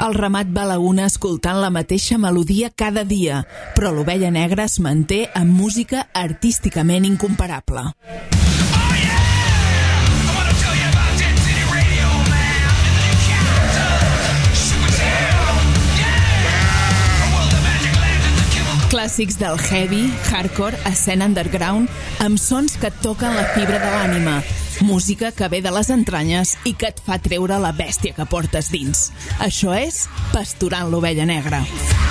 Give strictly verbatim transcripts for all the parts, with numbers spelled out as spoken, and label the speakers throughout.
Speaker 1: El ramat va a la una escoltant la mateixa melodia cada dia, però l'Ovella Negra es manté amb música artísticament incomparable. Clàssics del heavy, hardcore, escena underground, amb sons que et toquen la fibra de l'ànima, música que ve de les entranyes i que et fa treure la bèstia que portes dins. Això és Pasturant l'Ovella Negra.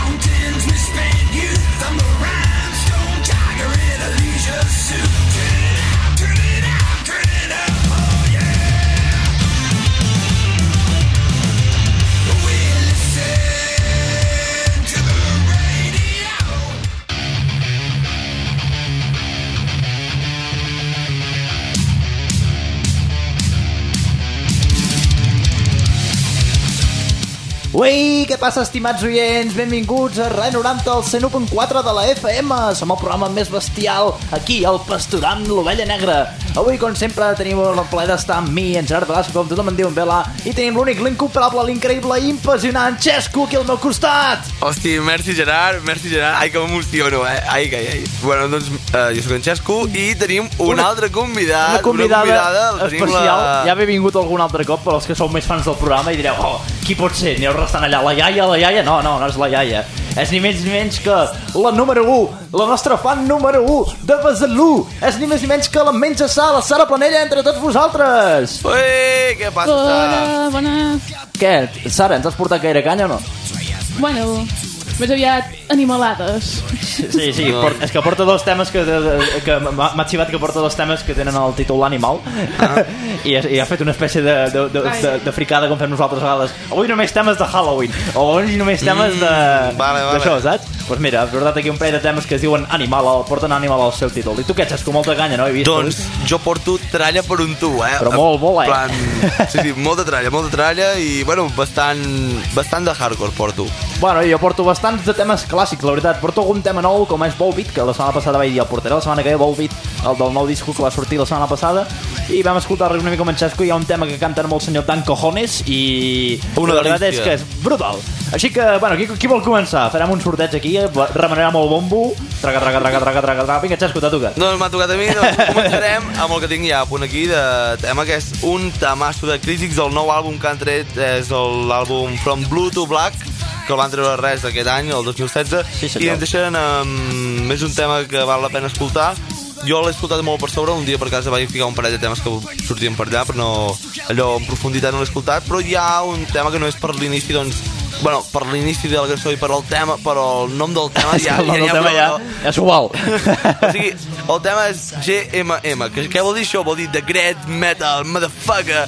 Speaker 2: Ui, què passa, estimats oients? Benvinguts a Rai noranta, al cent u punt quatre de la F M. Som el programa més bestial aquí, al Pasturant l'Ovella Negra. Avui, com sempre, tenim el plaer d'estar amb mi, en Gerard Velasco, com tothom en diu en Vela, i tenim l'únic, l'incomparable, l'increïble, impressionant Xesco aquí al meu costat.
Speaker 3: Hosti, merci Gerard, merci Gerard. Ai, que m'emociono, eh? Ai, ai, ai. Bueno, doncs, eh, jo soc en Xesco i tenim un una, altre convidat.
Speaker 2: Una convidada,
Speaker 3: una convidada
Speaker 2: especial.
Speaker 3: La...
Speaker 2: Ja havia vingut algun altre cop, però els que sou més fans del programa i direu, oh, qui pot ser? Aneu restant allà, la iaia, la iaia? No, no, no és la iaia. És ni més ni menys que la número u, la nostra fan número u de Besalú. És ni més ni menys que la menja sa, la Sara Planella, entre tots vosaltres.
Speaker 3: Ui, què passa,
Speaker 4: Sara?
Speaker 3: Sara?
Speaker 4: Hola, bones.
Speaker 2: Què, Sara, ens has portat gaire canya o no?
Speaker 4: Bueno, més aviat animalades.
Speaker 2: Sí, sí, no. Port, és que porta dos temes que, que m'ha xivat que porta dos temes que tenen el títol L'Animal, ah. I, i ha fet una espècie de, de, de, de, de fricada com fem nosaltres a vegades. Avui només temes de Halloween, o avui només temes de,
Speaker 3: mm, vale, vale.
Speaker 2: d'això, saps? Doncs pues mira, has portat aquí un parell de temes que es diuen Animal, o porten Animal al seu títol. I tu què ets, com molta canya, no? He vist,
Speaker 3: doncs jo porto tralla per un tu, eh?
Speaker 2: Però molt, molt, eh?
Speaker 3: Plan, sí, sí, molta tralla, molta tralla i, bueno, bastant, bastant de hardcore porto.
Speaker 2: Bueno, jo porto bastants de temes clàssics, la veritat. Porto algun tema nou, com és Volbeat, que la setmana passada vaig dir el portaré la setmana que ve, Volbeat, el del nou disco que va sortir la setmana passada, i vam escoltar una mica amb en Xesco. Hi ha un tema que canten amb el senyor Dan Cojones i
Speaker 3: una
Speaker 2: la veritat és que és brutal. Així que, bueno, qui, qui vol començar? Farem un sorteig aquí, remenarem el bombo, traca, traca, traca, traca, traca, traca. Vinga, Xesco, t'ha tocat.
Speaker 3: Doncs m'ha tocat a mi, doncs començarem amb el que tinc ja a punt aquí de tema, que és un temasso de Crítics. El nou àlbum que han tret és l'àlbum From Blue to Black, que el van treure res aquest any, el dos mil setze,
Speaker 2: sí,
Speaker 3: i ens deixen um, és un tema que val la pena escoltar. Jo l'he escoltat molt per sobre, un dia per casa vaig ficar un parell de temes que sortien per allà, però no, allò en profunditat no l'he escoltat, però hi ha un tema que no és per l'inici, doncs, bueno, per l'inici de la cançó i per el tema, però el nom del tema ja...
Speaker 2: el nom
Speaker 3: ja,
Speaker 2: del tema ja, ja és igual.
Speaker 3: O sigui, el tema és G M M, que què vol dir això? Vol dir The Great Metal Motherfucker.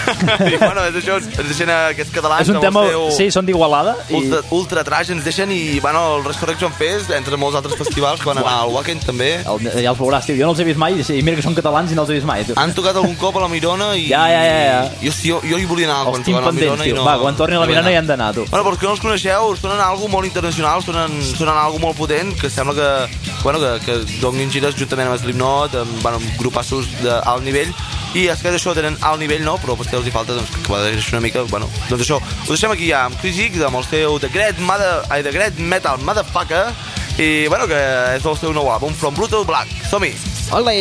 Speaker 3: I bueno, és això, ens deixen aquests catalans...
Speaker 2: És un tema, sí, són d'Igualada.
Speaker 3: Ultra, ultra trash, ens deixen i, bueno, el Resurrection Fest, entre molts altres festivals que van anar al Wacken també.
Speaker 2: El, ja els veuràs, tio, jo no els he vist mai, i mira que són catalans i no els he vist mai, tio.
Speaker 3: Han tocat algun cop a la Mirona i...
Speaker 2: Ja, ja, ja, ja.
Speaker 3: Jo, jo, jo hi volia anar
Speaker 2: els
Speaker 3: quan tocaven a la Mirona
Speaker 2: tio.
Speaker 3: i no...
Speaker 2: Va, quan torni a la Mirona hi han d'anar, tu.
Speaker 3: Bueno, però que no els coneixeu, sonen algo molt internacional, sonen, sonen algo molt potent, que sembla que, bueno, que, que donin gires juntament amb Slipknot, amb, bueno, amb grupassos d'alt nivell, i és que això tenen alt nivell, no? Però potser els hi falta, doncs, que va deixar una mica, bueno, doncs això. Ho deixem aquí ja amb Crítics, amb el seu The Great, Mother, ai, The Great Metal Motherfucker, i, bueno, que és el seu nou àlbum, From Blue to Black. Som-hi!
Speaker 2: Olé!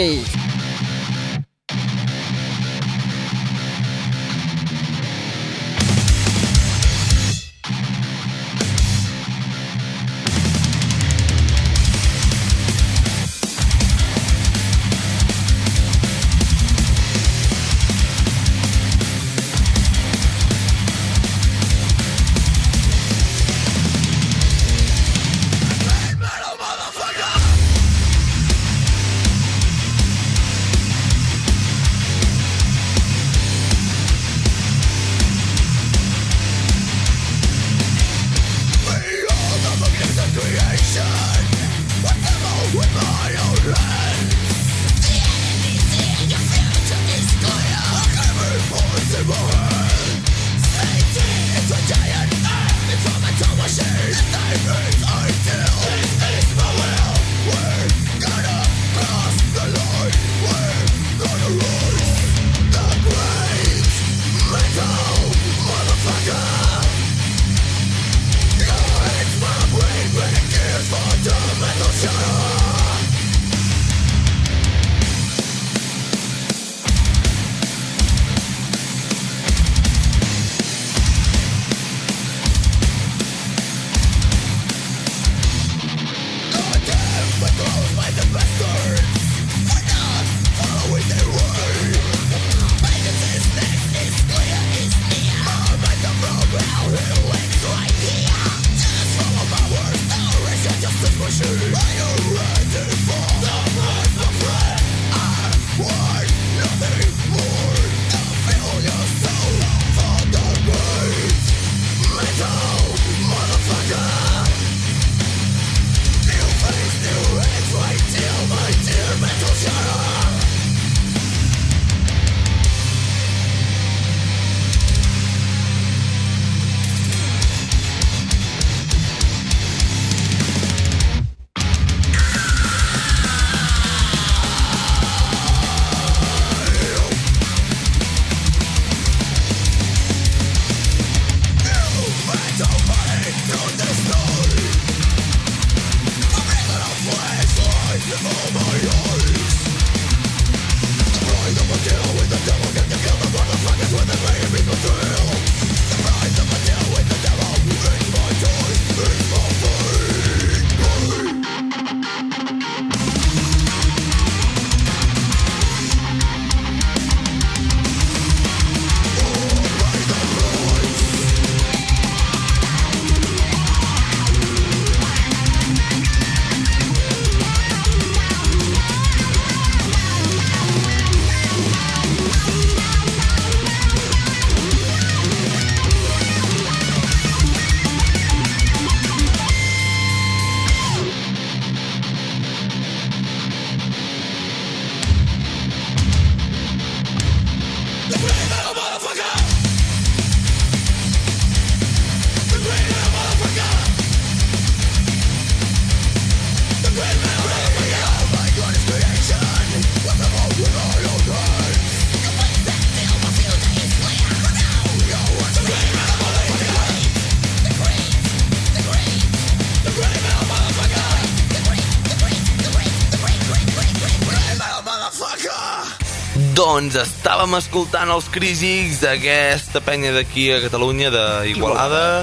Speaker 3: Doncs estàvem escoltant els Crísics d'aquesta penya d'aquí a Catalunya, d'Igualada,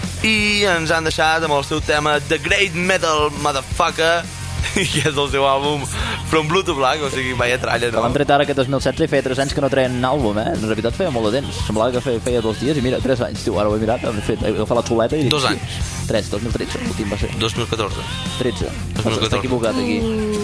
Speaker 3: i ens han deixat amb el seu tema The Great Metal Motherfucker, que és el seu àlbum From Blue to Black, o sigui, vaya tralla, no?
Speaker 2: L'han tret ara aquest dos mil setze i feia tres anys que no treien àlbum, eh? En realitat feia molt de temps. Semblava que feia, feia dos dies i mira, tres anys, tio, ara ho he mirat, he fet, he agafat la xuleta i...
Speaker 3: Dos anys.
Speaker 2: Tres, dos mil tretze, l'últim va ser.
Speaker 3: dos mil catorze.
Speaker 2: tretze.
Speaker 3: dos mil catorze.
Speaker 2: Està equivocat aquí.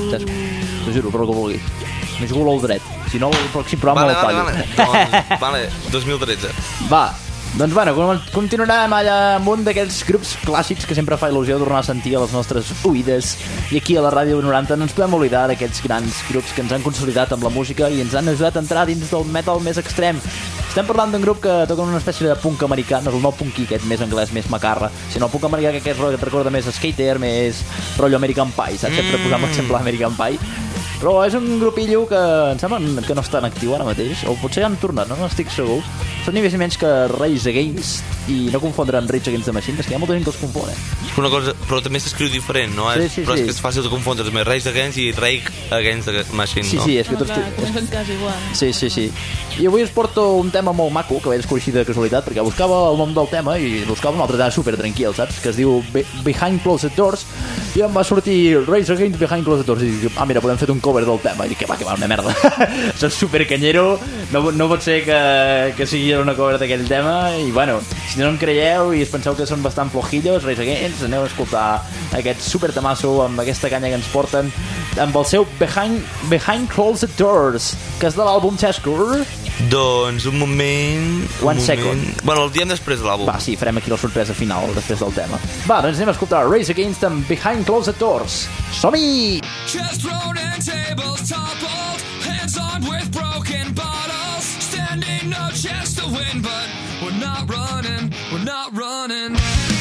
Speaker 2: T'ho juro, per el que vulgui. M'he jugat al dret. Si no, el pròxim programa
Speaker 3: vale,
Speaker 2: no el
Speaker 3: vale,
Speaker 2: tallo.
Speaker 3: vale, doncs, vale, dos mil tretze.
Speaker 2: Va, doncs bueno, continuarem allà amb un d'aquells grups clàssics que sempre fa il·lusió tornar a sentir a les nostres oïdes, i aquí a la Ràdio noranta no ens podem oblidar d'aquests grans grups que ens han consolidat amb la música i ens han ajudat a entrar dins del metal més extrem. Estem parlant d'un grup que toca una espècie de punk americà, no és el nou punky aquest més anglès, més macarra, sinó el punk americà que, que et recorda més Skater, més rotllo American Pie, saps? Sempre
Speaker 3: Mm.
Speaker 2: posam l'exemple American Pie. Però és un grupillo que em sembla que no està en actiu ara mateix, o potser han tornat, no n'estic segur. Són ni més ni menys que Rage Against, i no confondre amb Rage Against the Machine, és que hi ha molta gent que els confon, eh?
Speaker 3: Una cosa, però també s'escriu diferent, no?
Speaker 2: Sí, sí,
Speaker 3: però
Speaker 2: sí.
Speaker 3: és que és fàcil de confondre també Rage Against i Rage Against the Machine,
Speaker 2: Sí,
Speaker 3: no?
Speaker 2: sí, és que
Speaker 4: No,
Speaker 2: tots...
Speaker 4: clar, comencen quasi igual.
Speaker 2: Sí, sí, sí. I avui us porto un tema molt maco, que vaig descobrir de casualitat, perquè buscava el nom del tema i buscava un altre tema super tranquil, saps? Que es diu Be Behind Closed Doors, i em va sortir Rage Against Behind Closed Doors, i dic, ah, mira, podem fer un cover del tema, i dic, que va, que va, una merda. Soc super canyero, no, no pot ser que, que sigui una cover d'aquell tema, i bueno, si no em creieu i es penseu que són bastant flojillos, Rage Against, aneu a escoltar aquest super temasso amb aquesta canya que ens porten, amb el seu Behind, Behind Closed Doors, que és de l'àlbum Cheskur.
Speaker 3: Doncs un moment...
Speaker 2: One
Speaker 3: un moment.
Speaker 2: second.
Speaker 3: Bueno, el diem després de l'àlbum.
Speaker 2: Va, sí, farem aquí la sorpresa final després del tema. Va, doncs anem a escoltar Rage Against amb Behind Closed Doors. Som-hi!
Speaker 5: Chest thrown and tables toppled, hands on with broken bottles, standing no chance to win, but we're not running, we're not running.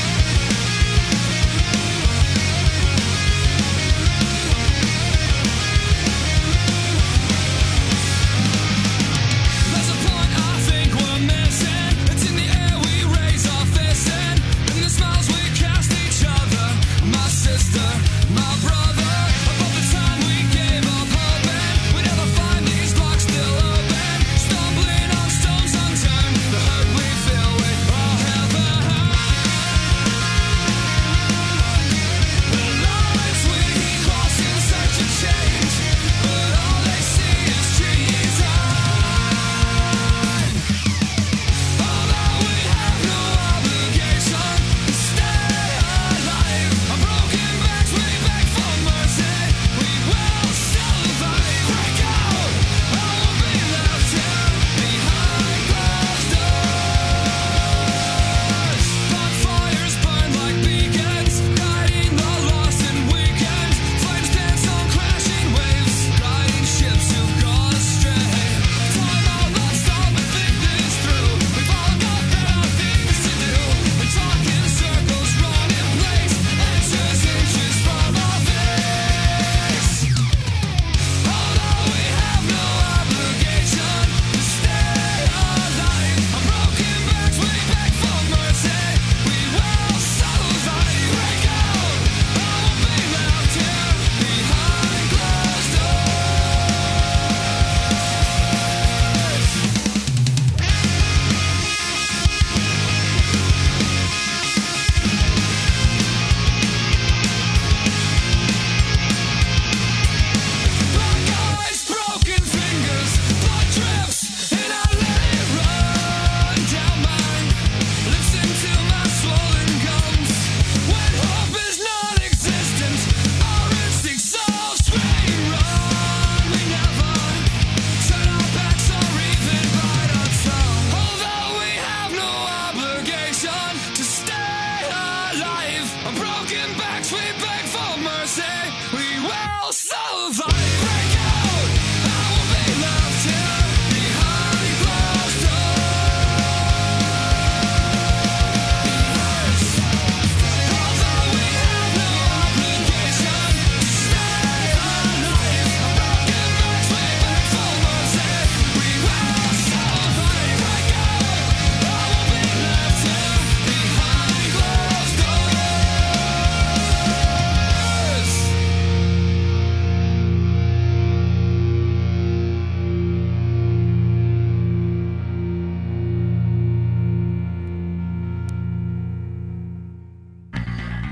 Speaker 5: There's a point I think we're missing, it's in the air we raise our fists in, and the smiles we cast each other, my sister, my brother, about the time we gave up hoping we'd never find these blocks still open, stumbling on stones unturned, the hurt we feel we all have a hand.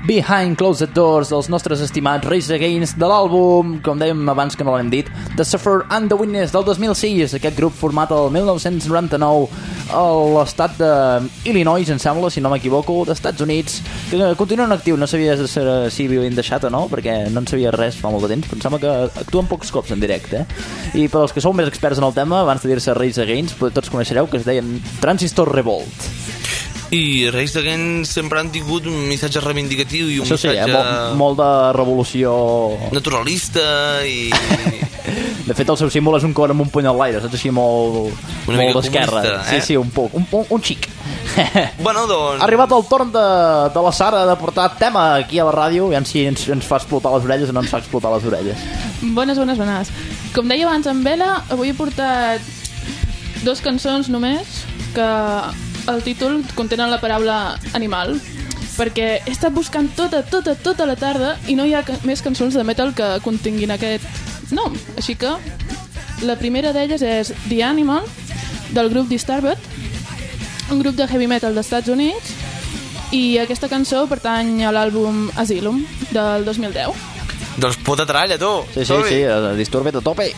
Speaker 2: Behind Closed Doors dels nostres estimats Rage Against de l'àlbum, com dèiem abans que no l'hem dit, The Suffer and the Witness del dos mil sis, aquest grup format el mil nou-cents noranta-nou a l'estat d'Illinois, em sembla, si no m'equivoco, d'Estats Units, que continuen actius, no sabia si havien deixat o no, perquè no en sabia res fa molt de temps, però em sembla que actuen pocs cops en directe, eh? I per als que sou més experts en el tema, abans de dir-se Rage Against, tots coneixereu que es deien Transistor Revolt.
Speaker 3: I Rage Against sempre han tingut un missatge reivindicatiu i un
Speaker 2: Això sí,
Speaker 3: missatge...
Speaker 2: eh? molt, molt de revolució...
Speaker 3: naturalista i...
Speaker 2: De fet, el seu símbol és un cor amb un puny a l'aire, saps? Així molt,
Speaker 3: Una
Speaker 2: molt
Speaker 3: mica
Speaker 2: d'esquerra.
Speaker 3: comunista, eh?
Speaker 2: Sí, sí, un poc, un, un, un xic.
Speaker 3: Bueno, doncs...
Speaker 2: Ha arribat el torn de, de la Sara de portar tema aquí a la ràdio, i si ens, ens fa explotar les orelles o no ens fa explotar les orelles.
Speaker 4: Bones, bones, bones. Com deia abans en Bela, avui he portat dos cançons només que el títol contenen la paraula animal, perquè he estat buscant tota, tota, tota la tarda i no hi ha ca- més cançons de metal que continguin aquest nom. Així que la primera d'elles és The Animal, del grup Disturbed, un grup de heavy metal dels Estats Units, i aquesta cançó pertany a l'àlbum Asylum, del dos mil deu.
Speaker 3: Doncs puta tralla, tu!
Speaker 2: Sí, sí,
Speaker 3: Som-hi.
Speaker 2: sí, eh, Disturbed a tope.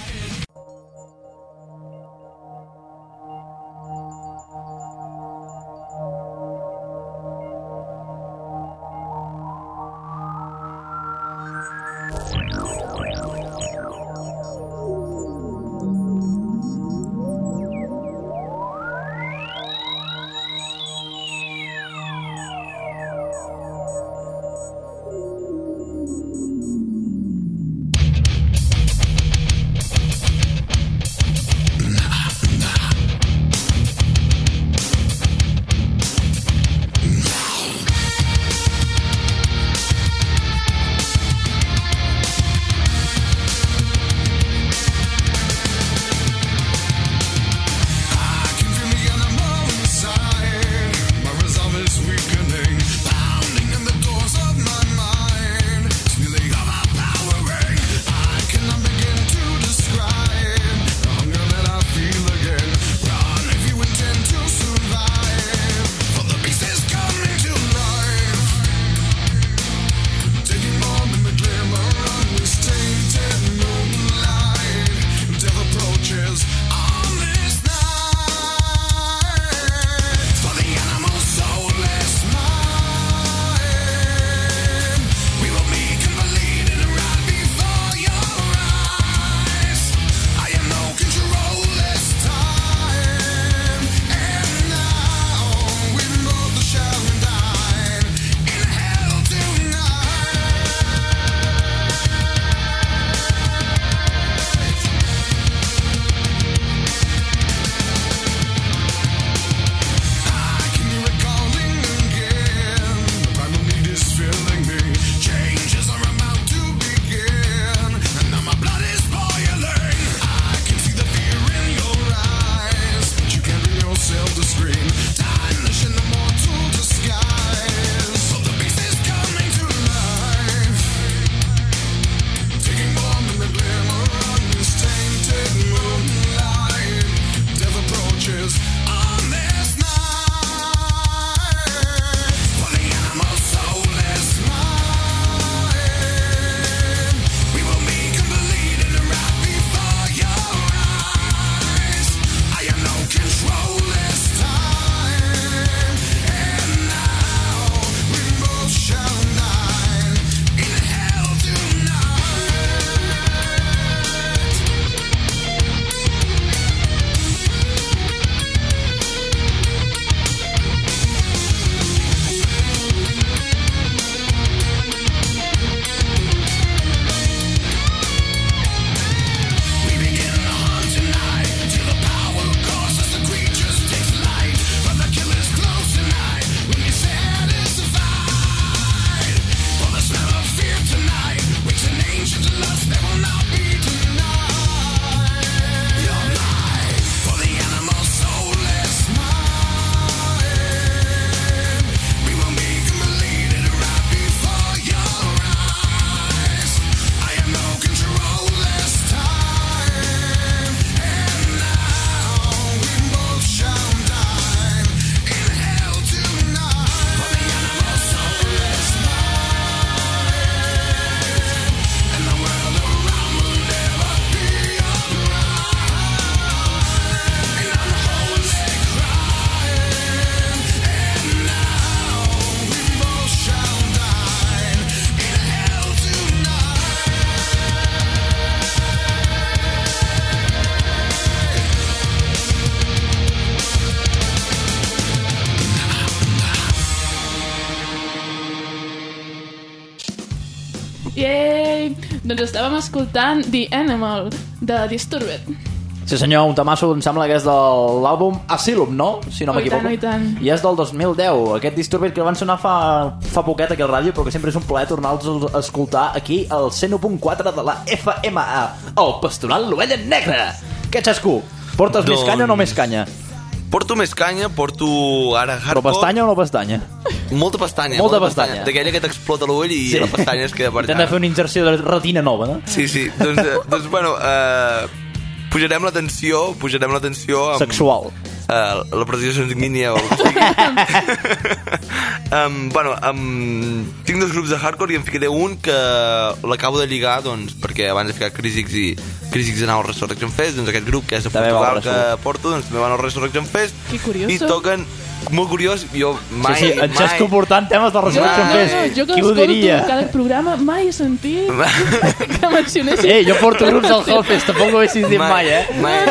Speaker 4: Doncs estàvem escoltant The Animal, de Disturbed.
Speaker 2: Sí senyor, un tamasso em sembla que és de l'àlbum Asylum, no? Si no
Speaker 4: Oh, i
Speaker 2: m'equivoco.
Speaker 4: tant, oh, i tant.
Speaker 2: I és del dos mil deu, aquest Disturbed que van sonar fa, fa poquet aquí al ràdio, però que sempre és un plaer tornar-los a escoltar aquí al cent u punt quatre de la F M A, el Pastoral l'Ovella Negra. Què, Xasco? Portes
Speaker 3: Doncs...
Speaker 2: més canya o no més canya?
Speaker 3: Porto més canya, porto ara hardcore...
Speaker 2: Però pestanya o no pestanya?
Speaker 3: Molta pestanya.
Speaker 2: Molta pestanya.
Speaker 3: D'aquella que t'explota l'ull i
Speaker 2: Sí.
Speaker 3: la pestanya es queda per
Speaker 2: T'hem
Speaker 3: allà.
Speaker 2: de fer una inserció de retina nova, no?
Speaker 3: Sí, sí. Doncs, eh, doncs bueno, eh, pujarem la tensió, pujarem la tensió amb...
Speaker 2: Sexual.
Speaker 3: Uh, la pressió sanguínia o el que sigui. um, bueno, um, tinc dos grups de hardcore i em ficaré un que l'acabo de lligar, doncs, perquè abans he ficat Crísics i Crísics anava al Resurrection Fest, doncs aquest grup que és de
Speaker 2: També va al
Speaker 3: Portugal que porto, doncs també van al Resurrection Fest.
Speaker 4: Que curioso.
Speaker 3: I toquen, molt curiós, jo mai,
Speaker 2: Sí, sí, en Xesco
Speaker 3: mai...
Speaker 2: portant temes de
Speaker 4: Jo,
Speaker 2: Resurrection
Speaker 4: no,
Speaker 2: Fest.
Speaker 4: no, jo que
Speaker 2: Qui ho
Speaker 4: escolto
Speaker 2: diria?
Speaker 4: cada programa mai he sentit que mencionessin...
Speaker 2: Ei, jo porto grups al Hellfest, tampoc ho haguessis dit mai, eh?
Speaker 3: mai.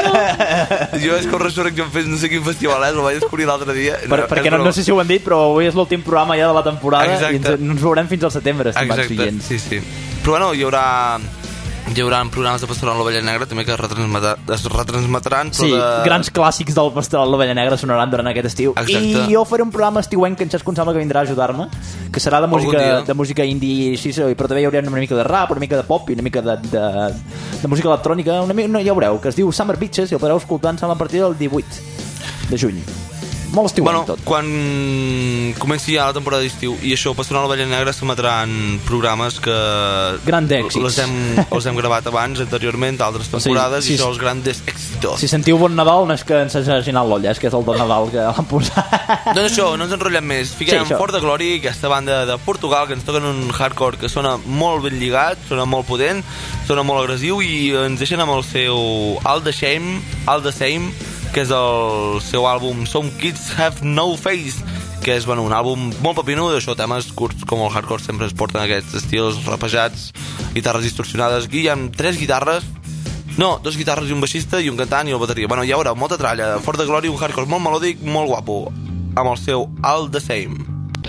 Speaker 3: Jo és que el Resurrection Fest no sé quin festival és, el vaig descobrir l'altre dia.
Speaker 2: Per, perquè no, no sé si ho han dit, però avui és l'últim programa ja de la temporada.
Speaker 3: Exacte.
Speaker 2: I ens, no ens veurem fins al setembre, estimats
Speaker 3: Exacte,
Speaker 2: oients.
Speaker 3: sí, sí. Però bueno, hi haurà hi haurà programes de Pastoral l'Ovella Negra també que retransmeta, es retransmetran, però
Speaker 2: Sí,
Speaker 3: de...
Speaker 2: grans clàssics del Pastoral l'Ovella Negra sonaran durant aquest estiu.
Speaker 3: Exacte.
Speaker 2: I jo faré un programa estiuenc que en Xesco em sembla que vindrà a ajudar-me, que serà de música,
Speaker 3: dia.
Speaker 2: de música indie, sí, sí, però també hi haurà una mica de rap, una mica de pop i una mica de, de, de música electrònica, una mica, no, ja ho veureu, que es diu Summer Beaches i el podreu escoltar em sembla a partir del divuit de juny. Molt estiuenc
Speaker 3: Bueno,
Speaker 2: tot.
Speaker 3: quan comenci ja la temporada d'estiu i això, Pastoral l'Ovella Negra s'emetran programes que...
Speaker 2: Grans èxits.
Speaker 3: Les hem, els hem gravat abans, anteriorment, altres temporades,
Speaker 2: sí,
Speaker 3: i
Speaker 2: sí.
Speaker 3: són els grandes èxitos.
Speaker 2: Si sentiu Bon Nadal no és que ens hagi aginat l'olla, és que és el Don Nadal que l'han posat.
Speaker 3: Doncs això, no ens enrotllem més. Fiquem
Speaker 2: Sí, això.
Speaker 3: Fort de Glory, aquesta banda de Portugal, que ens toquen un hardcore que sona molt ben lligat, sona molt potent, sona molt agressiu i ens deixen amb el seu All the Shame, All the Same, que és el seu àlbum Some Kids Have No Face, que és bueno, un àlbum molt papinudo, això, temes curts com el hardcore sempre es porten aquests estils rapejats, guitarres distorsionades. Aquí hi ha tres guitarres, no, dos guitarres i un baixista i un cantant i el bateria. Bueno, ja veureu, molta tralla, Fort de Glory, un hardcore molt melòdic, molt guapo, amb el seu All the Same.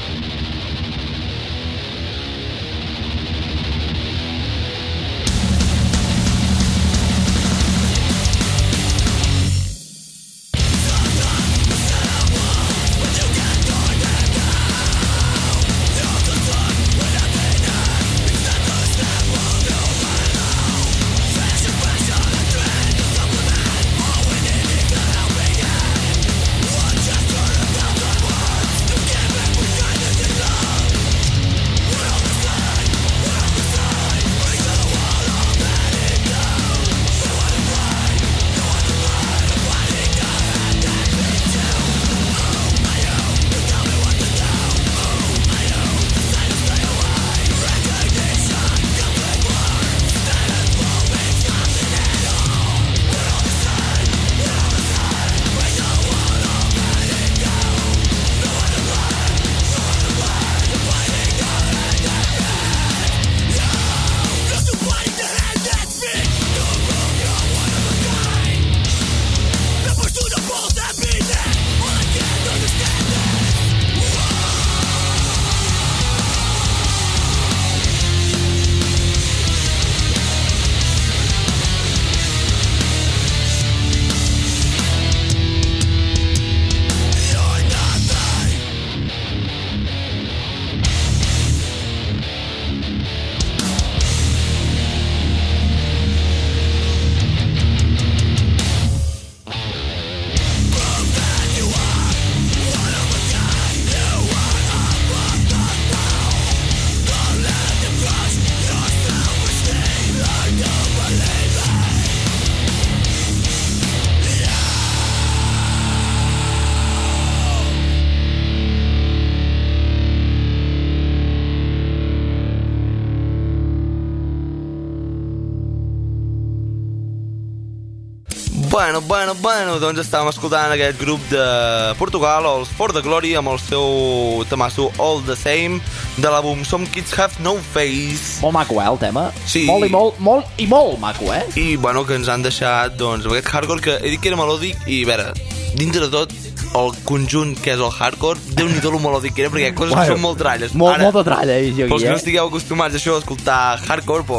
Speaker 3: Bueno, bueno, bueno, doncs estàvem escoltant aquest grup de Portugal, els Fort de Glory, amb el seu temasso All the Same, de l'àlbum Some Kids Have No Face.
Speaker 2: Molt maco, eh, el tema?
Speaker 3: Sí.
Speaker 2: Molt i molt, molt i molt maco, eh?
Speaker 3: I, bueno, que ens han deixat, doncs, amb aquest hardcore que he dit que era melòdic i, a veure, dintre de tot, el conjunt que és el hardcore, déu-n'hi-do lo melòdic que era, perquè hi ha coses
Speaker 2: Bueno,
Speaker 3: que són molt tralles.
Speaker 2: Molt,
Speaker 3: Ara,
Speaker 2: molta tralla, eh, jo
Speaker 3: pels
Speaker 2: aquí,
Speaker 3: que no
Speaker 2: eh?
Speaker 3: estigueu acostumats a això, a escoltar hardcore, doncs,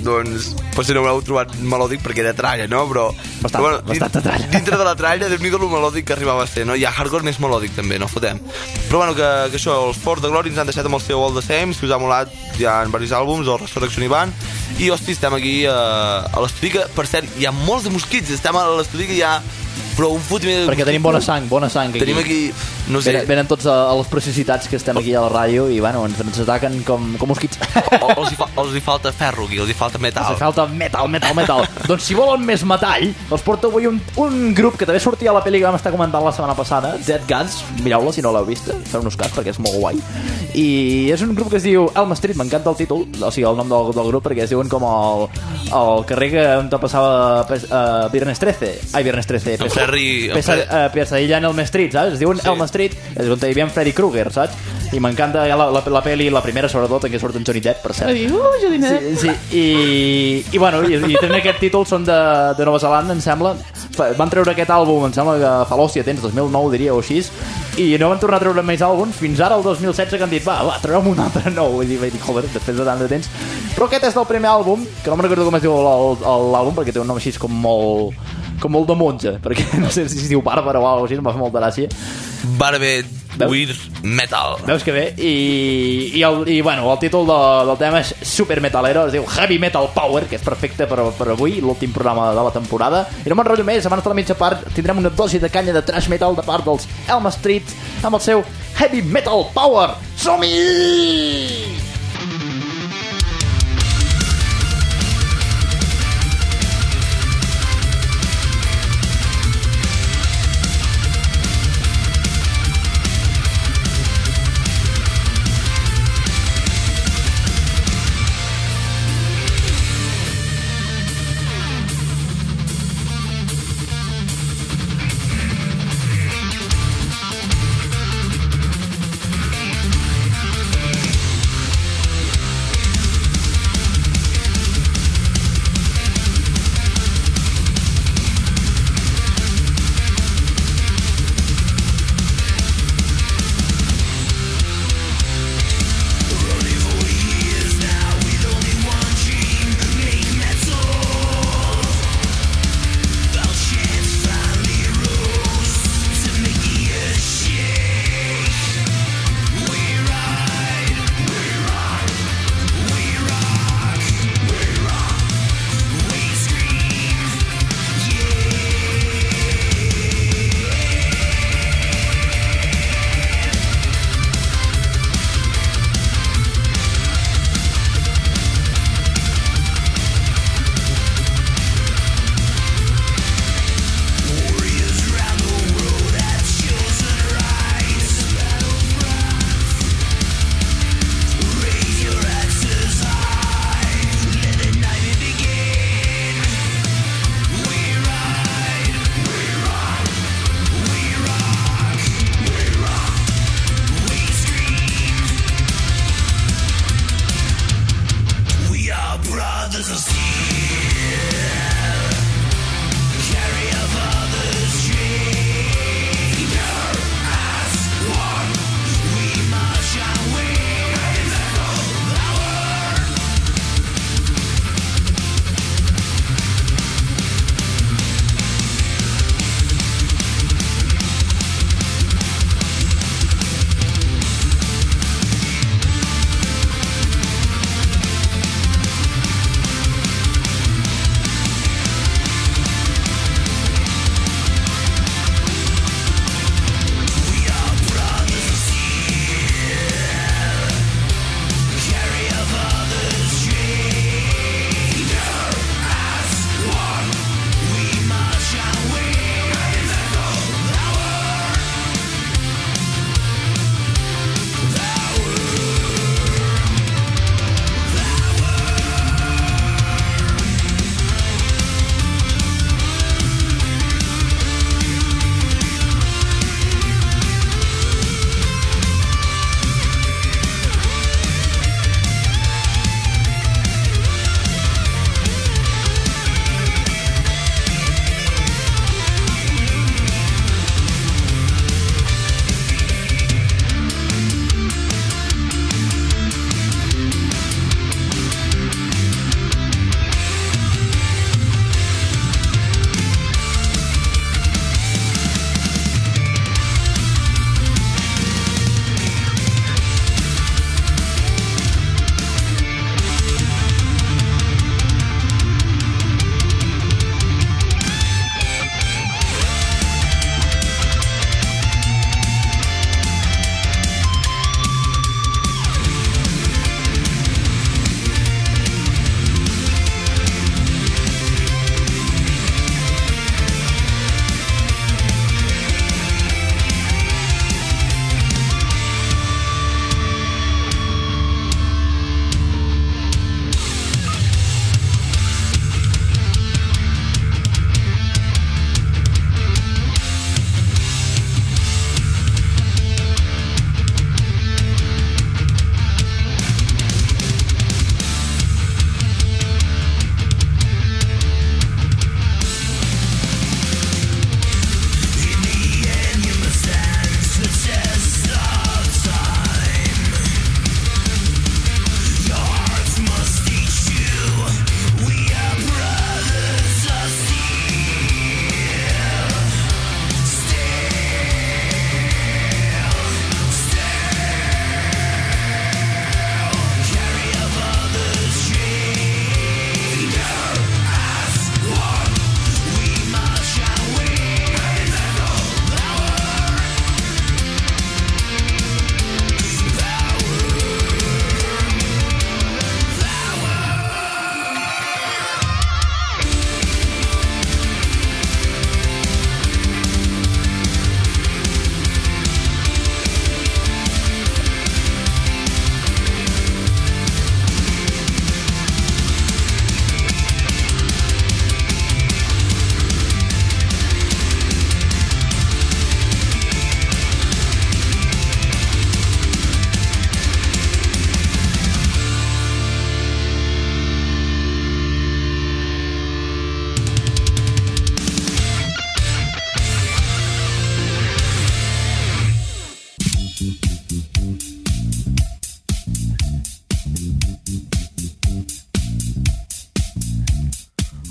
Speaker 3: doncs potser no ho heu trobat melòdic perquè era tralla, no? Però,
Speaker 2: Bastant,
Speaker 3: però bueno,
Speaker 2: bastant de tralla.
Speaker 3: Dintre de la tralla, déu-n'hi-do lo melòdic que arribava a ser, no? Hi ha hardcore més melòdic també, no fotem. Però bueno, que, que això, els For the Glory ens han deixat amb el seu All the Same, si us ha molat, hi ha diversos àlbums, el Resurrection hi van, i hosti, estem aquí eh, a l'estudi que, per cert, hi ha molts de mosquits, estem a l'estudi que hi ha però un fotimer de
Speaker 2: Perquè tenim bona sang, bona sang aquí.
Speaker 3: Tenim aquí, no sé...
Speaker 2: Venen, venen tots a, a les precisitats que estem aquí a la ràdio i, bueno, ens, ens ataquen com, com mosquits.
Speaker 3: O, o, els, hi fa, els hi falta ferro aquí, els hi falta metal.
Speaker 2: Els hi falta metal, metal, metal. Doncs si volen més metall, els porto avui un, un grup que també sortia a la pel·li que vam estar comentant la setmana passada, Dead Guns, mireu-la si no l'heu vista, feu-nos cas perquè és molt guai. I és un grup que es diu Elm Street, m'encanta el títol, o sigui, el nom del, del grup, perquè es diuen com el, el carrer que on te passava uh, Viernes trece. Ai, Viernes trece.
Speaker 3: El Ferri...
Speaker 2: Pesa, uh, Pesadilla en Elm Street, saps? Es diuen sí. Elm Street, és on hi havia en Freddy Krueger, saps? I m'encanta la, la, la pel·li, la primera sobretot, en què surt en Johnny Depp, per cert.
Speaker 4: Uh, Johnny Depp.
Speaker 2: Sí, sí. I, i bueno, i, i tenen aquest títol, són de, de Nova Zelanda, em sembla. Van treure aquest àlbum, em sembla que Falòcia tens, dos mil nou, diria, o així, i no van tornar a treure més àlbums fins ara, el dos mil setze, que han dit, va, va, treurem un altre nou. Vull dir, vaig dir, joder, després de tant de temps. Però aquest és del primer àlbum, que no me'n recordo com es diu l'àlbum, perquè té un nom així com molt... com molt de monja, perquè no sé si es diu Bàrbara o alguna cosa així, em va fer molta gràcia.
Speaker 3: Barbet Weird Metal.
Speaker 2: Veus que bé? I, i, el, i bueno, el títol de, del tema és super metalero, es diu Heavy Metal Power, que és perfecte per, per avui, l'últim programa de la temporada. I no m'enrotllo més, abans de la mitja part tindrem una dosi de canya de trash metal de part dels Elm Street amb el seu Heavy Metal Power. Som-hi!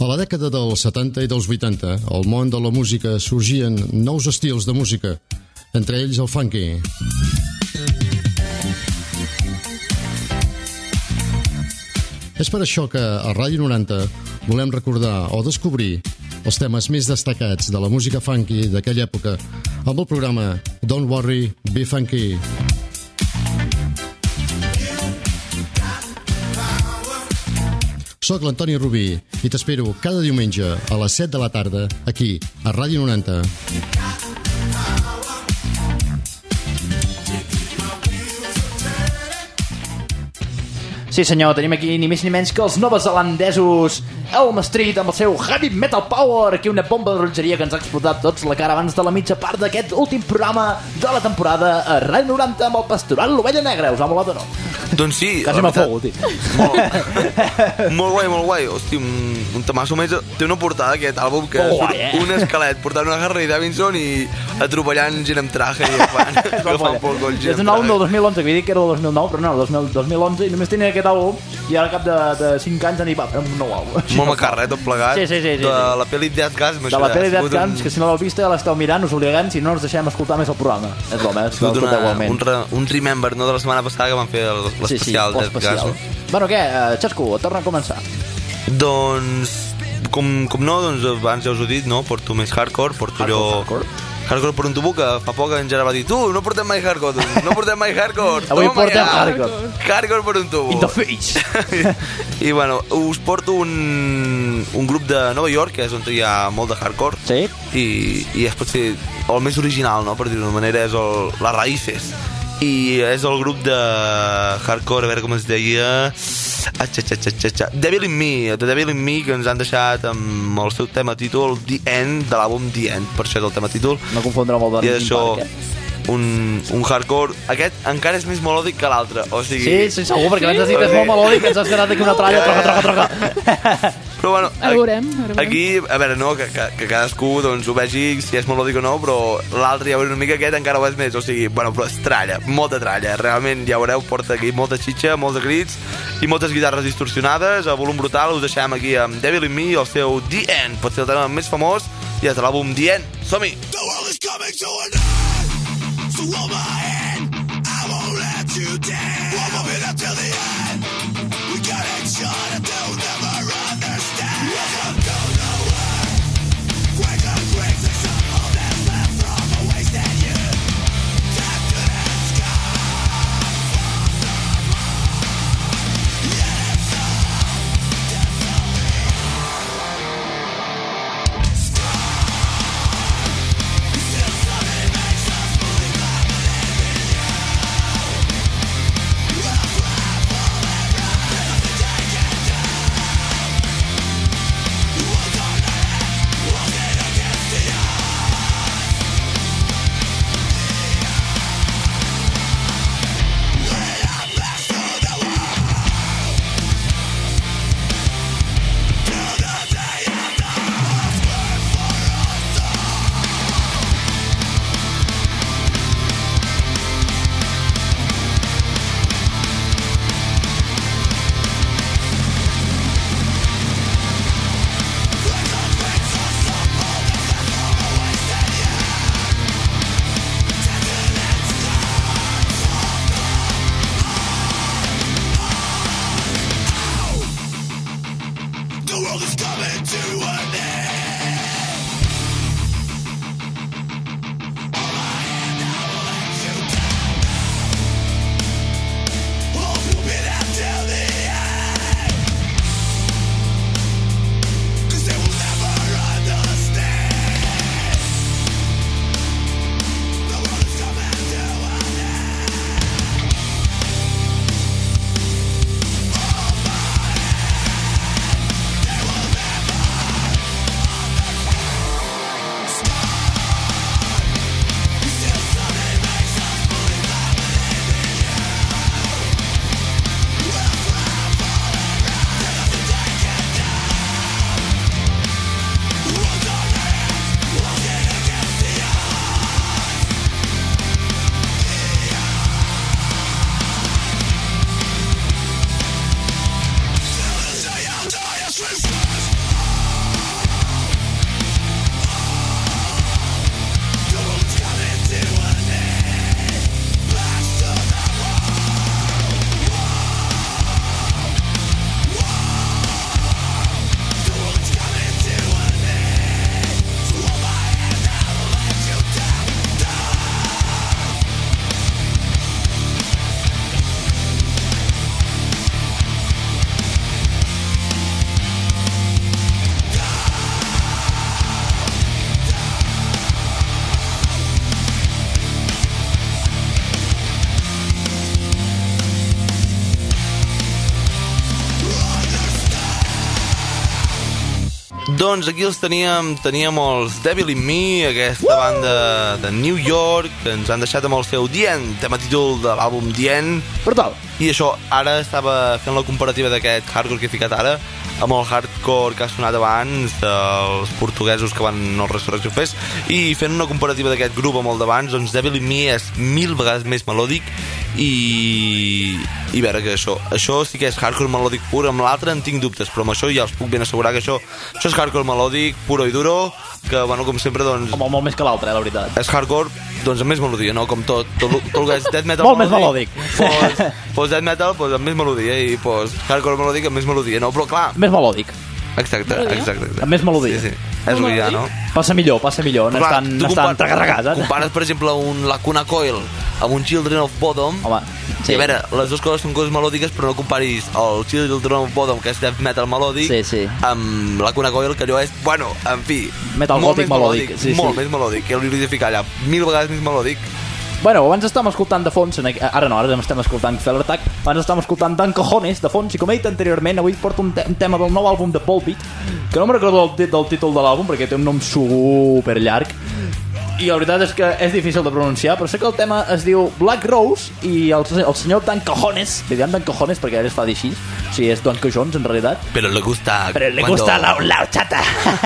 Speaker 6: A la dècada dels setanta i dels vuitanta, al món de la música sorgien nous estils de música, entre ells el funky. És per això que a Ràdio noranta volem recordar o descobrir els temes més destacats de la música funky d'aquella època amb el programa Don't Worry, Be Funky. Soc l'Antoni Rubí i t'espero cada diumenge a les set de la tarda aquí, a Ràdio noranta.
Speaker 2: Sí senyor, tenim aquí ni més ni menys que els novezelandesos Elm Street amb el seu Heavy Metal Power. Aquí una bomba de rotgeria que ens ha explotat tots la cara abans de la mitja part d'aquest últim programa de la temporada a Ràdio noranta amb el pastoral l'Ovella Negra. Us ha molat o no?
Speaker 3: Doncs sí.
Speaker 2: Quasi m'afogo, tio.
Speaker 3: Molt, molt guai, molt guai. Hosti, un, un tamasso més. Té una portada aquest àlbum que
Speaker 2: Molt
Speaker 3: surt
Speaker 2: guai, eh?
Speaker 3: un esquelet portant una Harley Davidson i atropellant gent amb traje i fan, que fan por con gent
Speaker 2: És
Speaker 3: amb
Speaker 2: un àlbum
Speaker 3: traje.
Speaker 2: del dos mil onze, que he dit que era del dos mil nou, però no, dos mil, dos mil onze, i només tenia aquest àlbum, i ara al cap de, de cinc anys han dit, va, farem un nou àlbum.
Speaker 3: Molt macarra, eh, tot plegat.
Speaker 2: Sí, sí, sí, sí,
Speaker 3: De
Speaker 2: sí.
Speaker 3: la pel·li Death Gasm.
Speaker 2: De la pel·li Death Guns, que si no l'heu vist ja l'esteu mirant, us obliguem, si no us deixem escoltar més el programa. És broma, eh?
Speaker 3: Una,
Speaker 2: igualment.
Speaker 3: un, re, un remember, no, de la setmana passada que van fer el-
Speaker 2: Sí, sí,
Speaker 3: l'especial Death
Speaker 2: l'especial.
Speaker 3: Gasm.
Speaker 2: Bueno, què, uh, Xasco, torna a començar.
Speaker 3: Doncs, com, com no, doncs abans ja us ho he dit, no? Porto més hardcore, porto allò...
Speaker 2: Hardcore, hardcore.
Speaker 3: Hardcore per un tubo, que fa poc en Gerard va dir tu, no portem mai hardcore, tu, no portem mai hardcore.
Speaker 2: Avui
Speaker 3: toma
Speaker 2: portem
Speaker 3: ja.
Speaker 2: hardcore.
Speaker 3: Hardcore per un tubo.
Speaker 2: In the face.
Speaker 3: I bueno, us porto un, un grup de Nova York, que és on hi ha molt de hardcore.
Speaker 2: Sí?
Speaker 3: I, i és potser el més original, no? Per dir-ho d'una manera, és el, les Raíces. I és el grup de hardcore, a veure com es deia... Ah, xa, xa, xa, xa, xa. Devil in Me, The Devil in Me, que ens han deixat amb el seu tema títol The End, de l'àlbum The End, per això és el tema títol.
Speaker 2: No confondre amb el de
Speaker 3: I
Speaker 2: Linkin
Speaker 3: això,
Speaker 2: Park, eh?
Speaker 3: un, un hardcore. Aquest encara és més melòdic que l'altre, o sigui...
Speaker 2: Sí, sí, segur, perquè abans has dit que és molt melòdic, ens has quedat aquí una tralla, troca, troca, troca.
Speaker 3: Però bueno,
Speaker 4: Ara veurem, ara veurem.
Speaker 3: aquí, a veure, no, que, que, que cadascú doncs, ho vegi si és melòdic o no, però l'altre ja veurem una mica, aquest encara ho és més, o sigui, bueno, però és tralla, molta tralla, realment, ja veureu, porta aquí molta xitxa, molts crits i moltes guitarres distorsionades, a volum brutal. Us deixem aquí amb Devil in Me, el seu The End, pot ser el tema més famós, i és de l'àlbum The End. Som-hi!
Speaker 5: The world is coming to an end. So hold my hand, I won't let you down. One more minute till the end. We got action and they'll never understand. Welcome to nowhere. Quick and quick, the shuffle that's left from a wasted youth. Time to the sky. Yeah, it's so desolate. Still something makes us believe I believe in
Speaker 3: Doncs aquí els teníem, teníem els Devil in Me, aquesta banda de New York, que ens han deixat amb el seu The End, tema títol de l'àlbum The End.
Speaker 2: Brutal.
Speaker 3: I això, ara estava fent la comparativa d'aquest hardcore que he ficat ara amb el hardcore que ha sonat abans dels portuguesos que van al Resurrection Fest, i fent una comparativa d'aquest grup amb el d'abans, doncs Devil in Me és mil vegades més melòdic i... i veure que això això sí que és hardcore melòdic pur. Amb l'altre en tinc dubtes, però amb això ja els puc ben assegurar que això, això és hardcore melòdic puro i duro, que bueno, com sempre doncs...
Speaker 2: Home, molt més que l'altre, eh, la veritat.
Speaker 3: És hardcore doncs amb més melodia, no? Com tot, tot, tot el que és death metal
Speaker 2: molt més melòdic.
Speaker 3: Pues, pues death metal pues, amb més melodia, i pues, hardcore melòdic amb més melodia, no? Però clar,
Speaker 2: més melòdic.
Speaker 3: Exacte, exacte, exacte.
Speaker 2: Amb més melodia.
Speaker 3: Sí, sí. És el que hi ha, no?
Speaker 2: Passa millor, passa millor. No
Speaker 3: Clar,
Speaker 2: estan,
Speaker 3: tu
Speaker 2: no estan
Speaker 3: compar-
Speaker 2: tragar-tragar, saps?
Speaker 3: Compares, per exemple, un Lacuna Coil amb un Children of Bodom.
Speaker 2: Home, sí.
Speaker 3: I a veure, les dues coses són coses melòdiques, però no comparis el Children of Bodom, que és death metal melòdic,
Speaker 2: Sí, sí.
Speaker 3: amb Lacuna Coil, que allò és, bueno, en fi...
Speaker 2: Metal
Speaker 3: molt
Speaker 2: gòtic
Speaker 3: més
Speaker 2: melòdic, sí,
Speaker 3: molt
Speaker 2: sí.
Speaker 3: més melòdic, que l'hauria de ficar allà. Mil vegades més melòdic.
Speaker 2: Bueno, abans estàvem escoltant de fons, en aqu- ara no, ara estem escoltant Feller Attack, abans estàvem escoltant Dan Cojones de fons, i com he dit anteriorment, avui porto un, te un tema del nou àlbum de Volbeat, que no me'n recordo del, del títol de l'àlbum, perquè té un nom super llarg, i la veritat és que és difícil de pronunciar, però sé que el tema es diu Black Rose, i el, el senyor Dan Cojones, li diuen Dan Cojones perquè ell es fa dir així, o sigui, és Don Cojons en realitat,
Speaker 3: Però le gusta...
Speaker 2: però li
Speaker 3: cuando-
Speaker 2: gusta la, la horchata.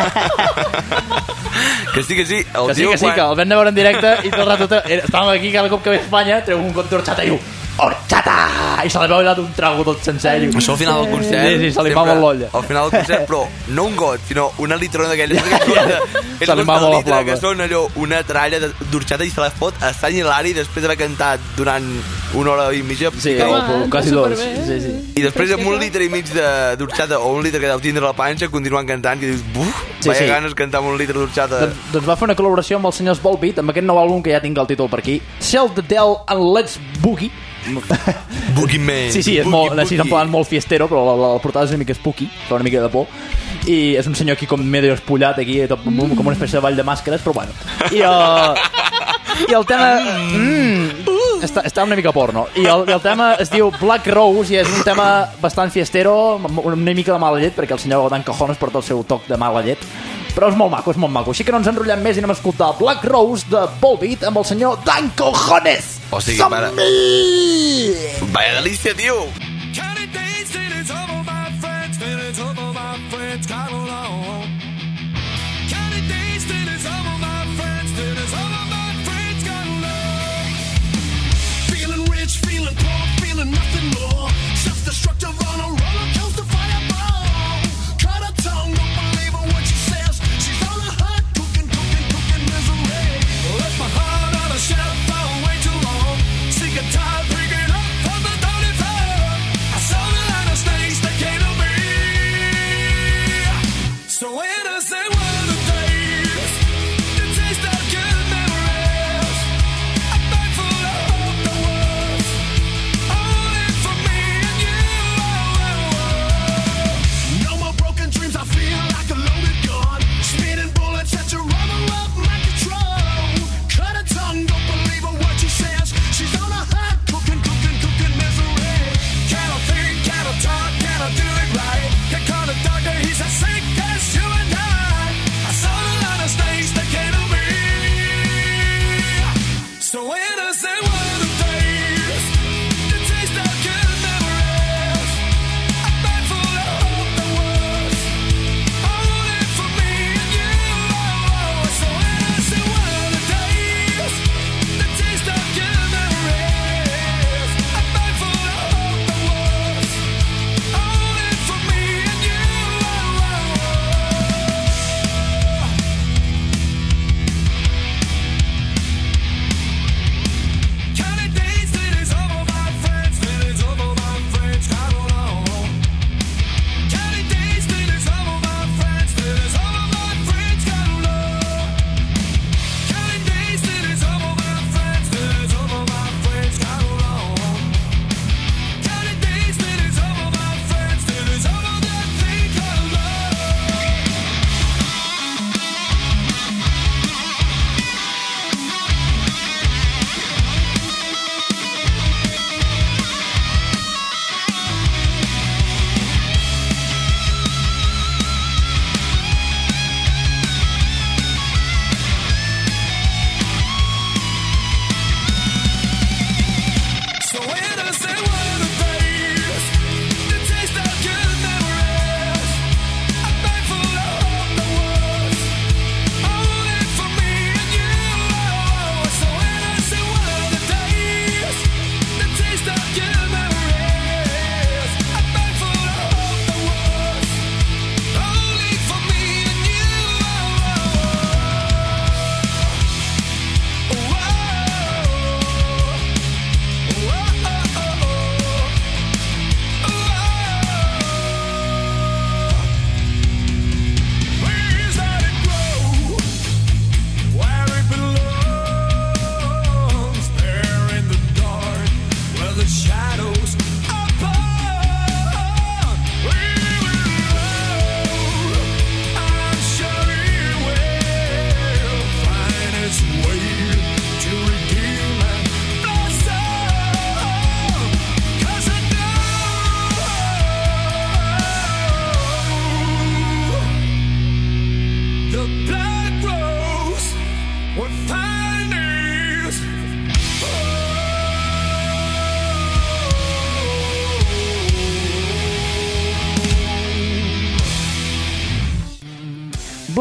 Speaker 3: Que sí, que sí. El
Speaker 2: Que sí,
Speaker 3: tio
Speaker 2: que sí,
Speaker 3: quan-
Speaker 2: que el vam anar a veure en directe i tot el rato eh, estàvem aquí cada cop que ve a Espanya, treu un conte horchata i diu horchata! I se li veu donat un trago tot sencer. I diu,
Speaker 3: Això al final del concert...
Speaker 2: Sí, sí, se li
Speaker 3: sempre-
Speaker 2: mama l'olla.
Speaker 3: Al final del concert, però no un got, sinó una litrona d'aquella. És
Speaker 2: Se li mama la flama.
Speaker 3: que són allò, una tralla de- d'horchata, i se la fot a Sant Hilari després d'haver cantat durant una hora i mitja.
Speaker 2: Sí,
Speaker 3: picant.
Speaker 2: o, o, quasi dos. Sí, sí.
Speaker 3: I després amb un litre i mig de- d'horchata, o un litre que deu tindre a la panxa, continuen cantant, que dius, buf,
Speaker 2: Sí,
Speaker 3: vaya
Speaker 2: sí.
Speaker 3: ganes cantar amb un litre d'horchata.
Speaker 2: Doncs, doncs va fer una col·laboració amb els senyors Volbeat amb aquest nou àlbum que ja tinc el títol per aquí, Sell the Dell and Let's Boogie.
Speaker 3: Boogeyman.
Speaker 2: Sí, sí, és
Speaker 3: Boogie,
Speaker 2: molt, així en
Speaker 3: boogie.
Speaker 2: plan molt fiestero, però la, la, la portada és una mica spooky, fa una mica de por. I és un senyor aquí com medio espullat aquí, tot, com una espècie de ball de màscares, però bueno. I, uh, i el tema... Mm, està, està una mica porno. I el, i el tema es diu Black Rose i és un tema bastant fiestero, amb una mica de mala llet, perquè el senyor Dan Cojones porta el seu toc de mala llet. Però és molt maco, és molt maco. Així que no ens enrotllem més i anem a escoltar Black Rose de Volbeat amb el senyor Dan Cojones.
Speaker 3: O sigui, para... Vaya delícia, tio!
Speaker 5: Counting days till it's over, my friends, till it's over, my friends, come along. Counting days till it's over, my friends, till it's over, my friends, come along. Feeling rich, feeling poor, feeling nothing more. Self-destructive on a roller coaster fireball. Cut her tongue, don't believe her when she says she's on a hot cooking, cooking, cooking misery. Left my heart on a shelf for way too long. Sick and tired, bring it up from the dirty floor.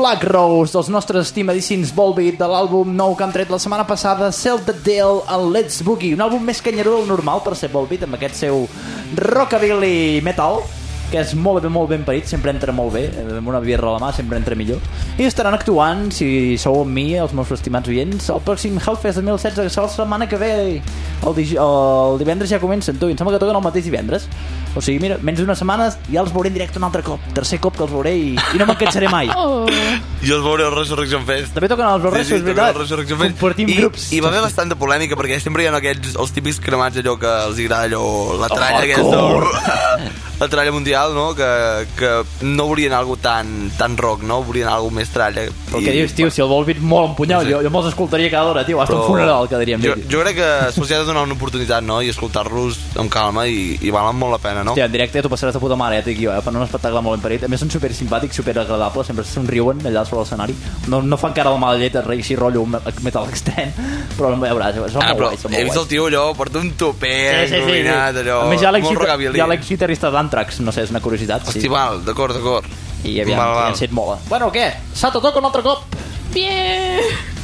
Speaker 2: Black Rose, dels nostres estimadíssims Volbeat, de l'àlbum nou que han tret la setmana passada, Sell the Deal and Let's Boogie, un àlbum més canyaró del normal per ser Volbeat, amb aquest seu rockabilly metal, que és molt ben, molt ben parit, sempre entra molt bé, amb una birra a la mà sempre entra millor. I estaran actuant, si sou amb mi, els meus estimats oients, el pròxim Hellfest dos mil setze, que serà la setmana que ve, el, dig el divendres ja comencen, tu, i em sembla que toquen el mateix divendres. O sigui, mira, menys d'unes setmanes ja els veuré en directe un altre cop, tercer cop que els veuré i, i no me'n cansaré mai.
Speaker 4: Oh.
Speaker 3: Jo els veuré al Resurrection Fest.
Speaker 2: També toquen els Resurrection,
Speaker 3: sí, sí,
Speaker 2: és veritat.
Speaker 3: Resurrection Fest.
Speaker 2: Compartim
Speaker 3: I,
Speaker 2: grups.
Speaker 3: I va haver bastanta polèmica, perquè sempre hi ha aquests, els típics cremats allò que els agrada allò, la tralla
Speaker 2: Oh,
Speaker 3: aquesta, la tralla mundial, no? Que, que no volien algo tan, tan rock, no? Volien algo més tralla.
Speaker 2: Però què dius, tio, si el Volbeat molt empunyat, no sé. jo, jo me'ls escoltaria cada hora, tio, hasta un funeral, que diríem.
Speaker 3: Jo, jo crec que se'ls ha de donar una oportunitat, no? I escoltar-los amb calma i, i valen molt la pena, no?
Speaker 2: Hòstia, en directe ja t'ho passaràs de puta mare, ja t'ho dic jo, eh? Fan un espectacle molt ben parit. A més són super simpàtics, super agradables, sempre somriuen allà sobre l'escenari. No, no fan cara de mala llet, així rotllo metal extrem, però no veuràs, són
Speaker 3: ah,
Speaker 2: molt
Speaker 3: però
Speaker 2: guais, són
Speaker 3: he
Speaker 2: molt
Speaker 3: vist el
Speaker 2: guais.
Speaker 3: tio allò, porta un topet,
Speaker 2: Sí, sí, sí,
Speaker 3: il·luminat,
Speaker 2: sí.
Speaker 3: allò,
Speaker 2: A més, hi ha
Speaker 3: molt
Speaker 2: l'ex-guitarrista d'Anthrax, no sé, és una curiositat.
Speaker 3: Hosti,
Speaker 2: Sí.
Speaker 3: val, d'acord, d'acord.
Speaker 2: I aviam,
Speaker 3: val, val.
Speaker 2: ja set mola. Bueno, què? Sato, toca un altre cop.
Speaker 4: Bien!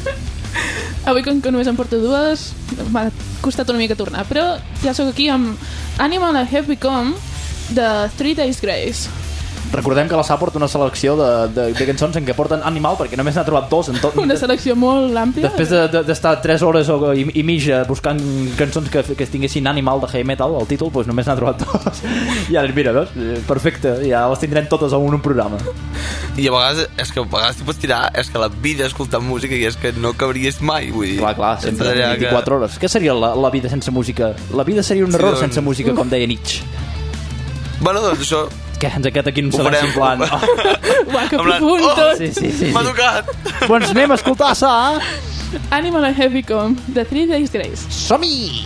Speaker 4: Avui, com que només em porto dues, m'ha costat una mica tornar, però ja sóc aquí amb Animal I Have Become de Three Days Grace.
Speaker 2: Recordem que la Sa porta una selecció de, de, de cançons en què porten Animal, perquè només n'ha trobat dos en tot.
Speaker 4: Una selecció molt àmplia.
Speaker 2: Després d'estar de, de, tres hores o, i, i mitja buscant cançons que, que tinguessin Animal de heavy metal, el títol, doncs només n'ha trobat dos. I ara, mira, veus? Perfecte, ja les tindrem totes en un programa.
Speaker 3: I a vegades, és que a vegades t'hi pots tirar, és que la vida escoltant música i és que no cabries mai, vull dir.
Speaker 2: Clar, clar, sempre vint-i-quatre hores. Què seria la, la vida sense música? La vida seria un error sí, doncs... sense música, com deia Nietzsche.
Speaker 3: Bueno, doncs això...
Speaker 2: Què, ens ha quedat aquí un silenci en plan...
Speaker 4: Oh. Uau, que profund
Speaker 3: oh,
Speaker 4: tot!
Speaker 2: Sí, sí, sí,
Speaker 3: m'ha
Speaker 2: sí.
Speaker 3: tocat!
Speaker 2: Doncs anem a escoltar, Sa.
Speaker 4: Animal I Have Become, de Three Days Grace.
Speaker 2: Som-hi!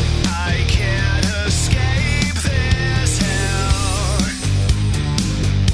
Speaker 5: I can't escape this hell.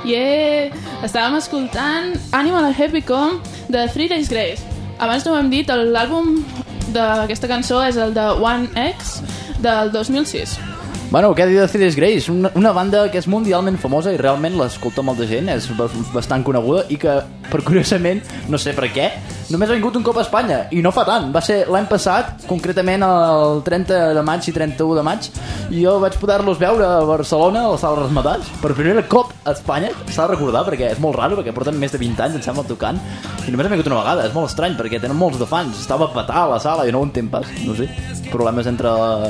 Speaker 4: Yeah! Estàvem escoltant Animal and Happy Com de Three Days Grace. Abans no ho hem dit, l'àlbum d'aquesta cançó és el de One X del dos mil sis.
Speaker 2: Bueno, què dir de Three Days Grace? Una, una banda que és mundialment famosa i realment l'escolta molta gent, és bastant coneguda i que, per curiosament, no sé per què, només ha vingut un cop a Espanya i no fa tant. Va ser l'any passat, concretament el trenta de maig i trenta-u de maig, i jo vaig poder-los veure a Barcelona, a la Sala Rasmatats, per primer cop a Espanya. S'ha de recordar perquè és molt raro, perquè porten més de vint anys, em sembla, tocant, i només ha vingut una vegada. És molt estrany perquè tenen molts de fans. Estava a petar a la sala, jo no ho entenc pas, no sé, problemes entre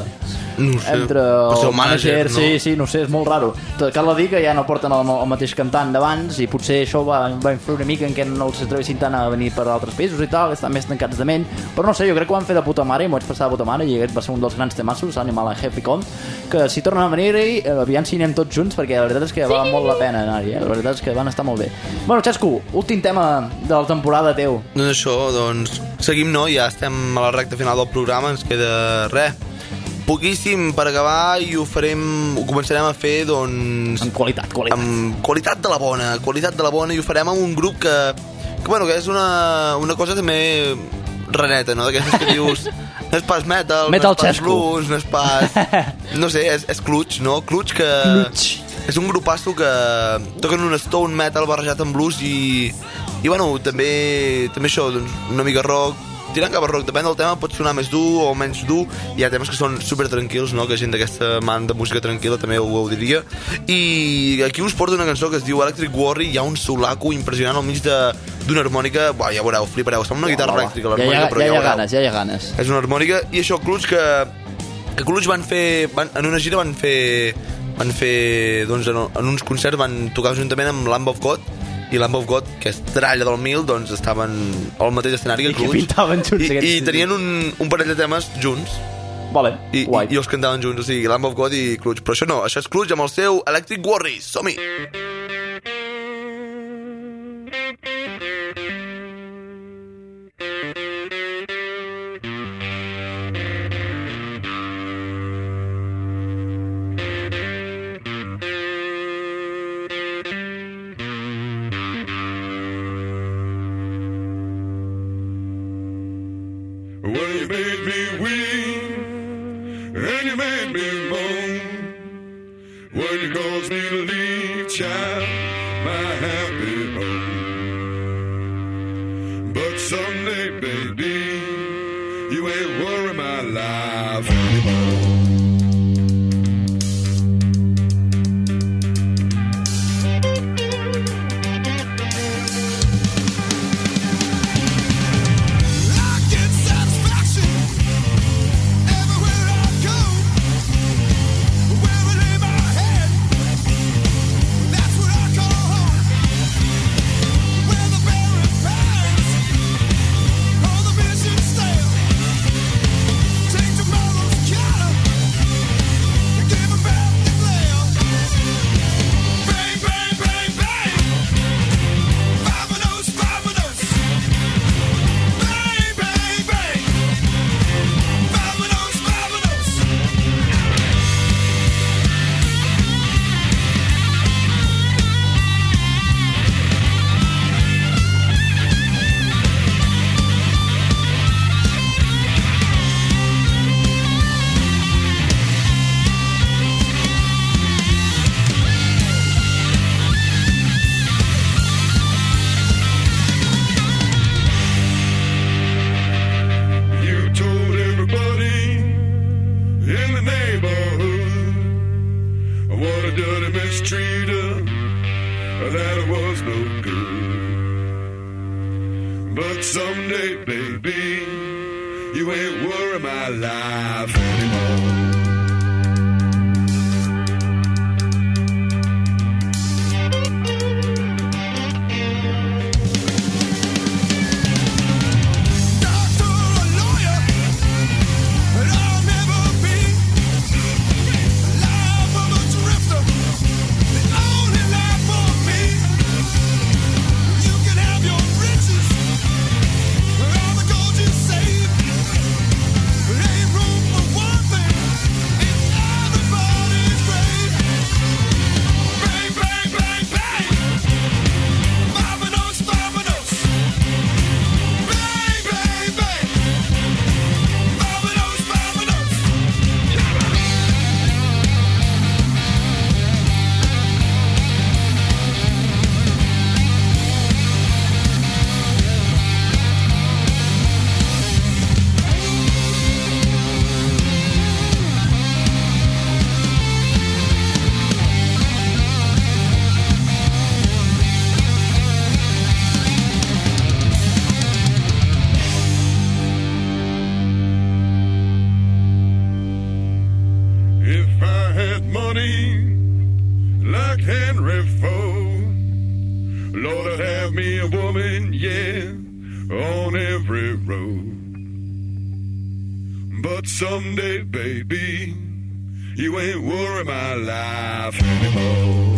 Speaker 3: no sé,
Speaker 2: entre el manager, no? sí, sí, no sé, és molt raro. Cal dir que ja no porten el, el mateix cantant d'abans i potser això va, va influir una mica en què no els atrevessin tant a venir per altres països i tal, estan més tancats de ment, però no sé, jo crec que ho van fer de puta mare i m'ho vaig passar de puta mare i aquest va ser un dels grans temassos, Animal and Happy Com, que si tornen a venir-hi, aviam si anem tots junts, perquè la veritat és que sí. val molt la pena anar-hi, eh? La veritat és que van estar molt bé. Bueno, Xesco, últim tema de la temporada teu.
Speaker 3: Doncs això, doncs seguim, no? Ja estem a la recta final del programa, ens queda res, poquíssim per acabar i ho farem, ho començarem a fer doncs
Speaker 2: amb qualitat, qualitat
Speaker 3: amb qualitat de la bona, qualitat de la bona i ho farem amb un grup que, que bueno, que és una, una cosa també reneta, no? D'aquestes que dius no és pas metal,
Speaker 2: metal
Speaker 3: no és pas blues, no és pas no sé, és, és Clutch, no? Clutch que
Speaker 2: Clutch.
Speaker 3: És un grupasso que toquen un stone metal barrejat amb blues i, i bueno, també també això, doncs, una mica rock tirant cap a rock, depèn del tema, pot sonar més dur o menys dur, hi ha temes que són super tranquils, no? Que gent d'aquesta man de música tranquil·la també ho, ho diria, i aquí us porto una cançó que es diu Electric Worry, hi ha un solaco impressionant al mig d'una harmònica, buah, ja veureu, flipareu, sembla una guitarra elèctrica l'harmònica,
Speaker 2: ja, ja,
Speaker 3: però ja,
Speaker 2: ja hi ha
Speaker 3: veureu.
Speaker 2: ganes, ja hi ha ganes.
Speaker 3: És una harmònica, i això, Clutch, que, que Clutch van fer, van, en una gira van fer, van fer, doncs en, en uns concerts van tocar juntament amb Lamb of God, i Lamb of God, que és tralla del mil, doncs estaven al mateix escenari que Clutch.
Speaker 2: I que pintaven junts.
Speaker 3: I, i tenien un, un parell de temes junts.
Speaker 2: Vale,
Speaker 3: I,
Speaker 2: guai.
Speaker 3: i, i els cantaven junts, o sigui, Lamb of God i Clutch. Però això no, això és Clutch amb el seu Electric Worry. Som-hi!
Speaker 5: Well, you made me weep, and you made me moan. When you caused me to leave, child, my happy home. But someday, baby, you ain't worry my life anymore. Someday, baby, you ain't worry my life anymore.
Speaker 7: Ain't room for one thing me a woman, yeah, on every road. But someday, baby, you ain't worry my life anymore.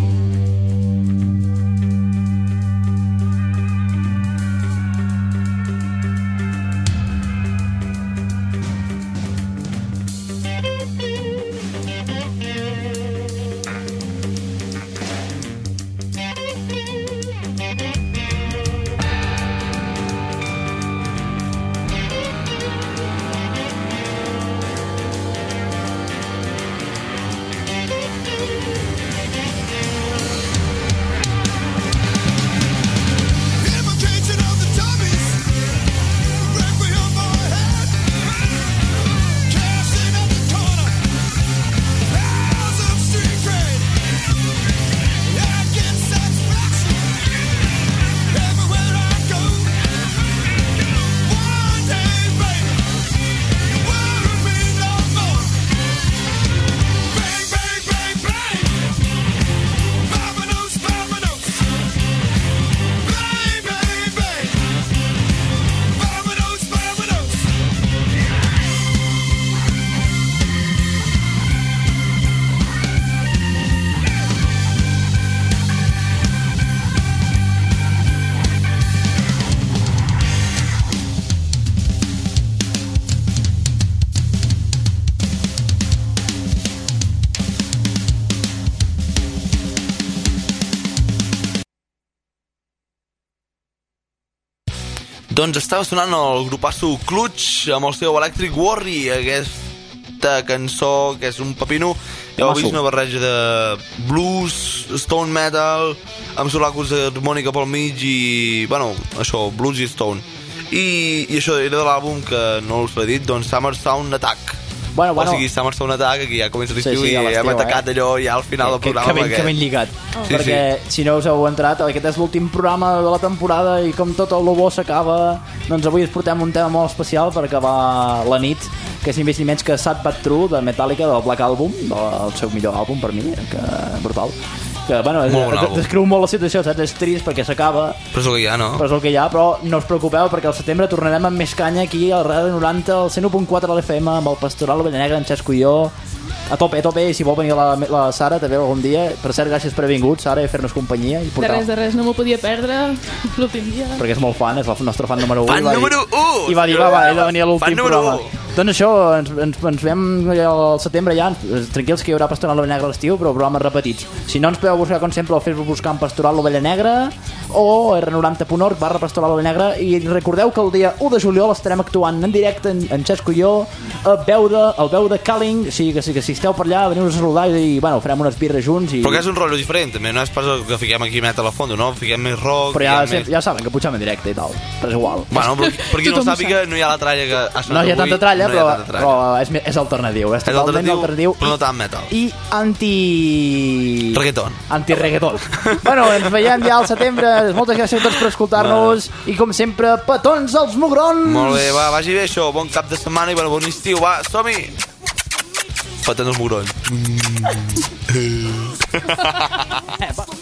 Speaker 3: Doncs estava sonant el grupasso Clutch amb el seu Electric Worry, aquesta cançó que és un pepino. Ja heu vist, una barreja de blues, stone metal, amb solacos d'harmònica pel mig i, bueno, això, blues i stone. I, i això era de l'àlbum que no us l'he dit, doncs Summer Sound Attack.
Speaker 2: Bueno, bueno.
Speaker 3: O sigui, Summer Sound Attack, aquí ja comença l'estiu,
Speaker 2: Sí, sí,
Speaker 3: i
Speaker 2: a l'estiu,
Speaker 3: hem atacat
Speaker 2: eh?
Speaker 3: allò ja al final del
Speaker 2: que,
Speaker 3: programa.
Speaker 2: que, ben,
Speaker 3: perquè-
Speaker 2: que ben lligat.
Speaker 3: Oh. Sí,
Speaker 2: Perquè, si no us heu entrat, aquest és l'últim programa de la temporada i com tot el bo s'acaba, doncs avui us portem un tema molt especial per acabar la nit, que és ni més ni menys que Sad But True, de Metallica, del Black Album, el seu millor àlbum per mi, que brutal. Que, bueno,
Speaker 3: Molt bon
Speaker 2: es-
Speaker 3: àlbum.
Speaker 2: descriu molt la situació, saps? És trist perquè s'acaba,
Speaker 3: Però és el que hi ha, no?
Speaker 2: però és el que hi ha, però no us preocupeu perquè al setembre tornarem amb més canya aquí al Ràdio noranta, al cent u punt quatre de l'F M, amb el Pastoral, l'Ovella Negra, en Xesco i jo, a tope, a tope, i si vol venir la, la Sara també algun dia. Per cert, gràcies per haver vingut, Sara, i fer-nos companyia i
Speaker 4: De
Speaker 2: portar,
Speaker 4: res, de res, no m'ho podia perdre l'últim dia.
Speaker 2: perquè és molt fan, és el nostre fan número u.
Speaker 3: Fan
Speaker 2: i va dir-
Speaker 3: número u!
Speaker 2: I va dir, va, va, he de venir a
Speaker 3: Fan
Speaker 2: l'últim
Speaker 3: número
Speaker 2: programa.
Speaker 3: u.
Speaker 2: Doncs això, ens, ens, ens veiem al setembre ja, tranquils que hi haurà Pastoral l'Ovella Negra a l'estiu, però programes repetits. Si no, ens podeu buscar, com sempre, al Facebook buscant Pastoral l'Ovella Negra o r noranta punt org barra Pastoral l'Ovella Negra, i recordeu que el dia u de juliol estarem actuant en directe en, en Xesco i jo a Beuda, al Beuda Calling, o sigui que, sí, que si esteu per allà veniu-nos a saludar i, bueno, farem unes birres junts i...
Speaker 3: Però que és un rotllo diferent, també, no és pas el que fiquem aquí metal a fondo, no? Fiquem més rock,
Speaker 2: però ja,
Speaker 3: fiquem
Speaker 2: més... ja saben que pujam en directe i tal, però és igual.
Speaker 3: Bueno, però, per qui no
Speaker 4: Tothom ho
Speaker 3: sàpiga, no hi ha la tralla que ha sonat
Speaker 2: No hi ha
Speaker 3: avui,
Speaker 2: tanta tralla,
Speaker 3: no hi ha
Speaker 2: però,
Speaker 3: tanta tralla.
Speaker 2: però és, me- és alternatiu, és
Speaker 3: És
Speaker 2: totalment
Speaker 3: alternatiu,
Speaker 2: alternatiu,
Speaker 3: però no tant metal.
Speaker 2: i anti...
Speaker 3: Reggaeton.
Speaker 2: Anti-reggaeton. Bueno, ens veiem ja al setembre. Moltes gràcies a tots per escoltar-nos. I com sempre, petons als mugrons.
Speaker 3: Molt bé, va, vagi bé això, bon cap de setmana i bon estiu, va, som-hi! Patent els mugrons.
Speaker 2: Eh, va.